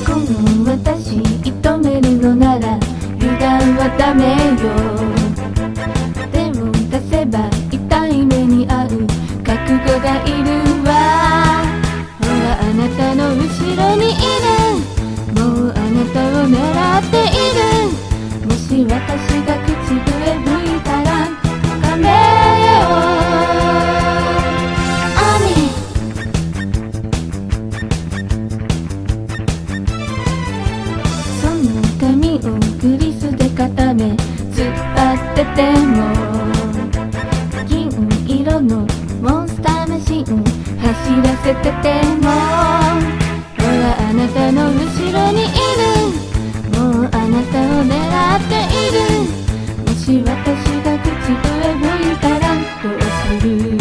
の私射止めるのなら油断はダメよ。手を出せば痛い目に遭う覚悟がいるわ。ほらあなたの後ろにいる、もうあなたを狙っている。もし私が口笛吹いたらカメよ髪をグリスで固め突っ張ってても銀色のモンスターマシン走らせてても、ほらあなたの後ろにいる、もうあなたを狙っている。もし私が口笛吹いたらどうする。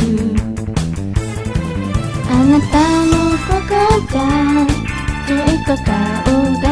あなたのここじゃずっと顔が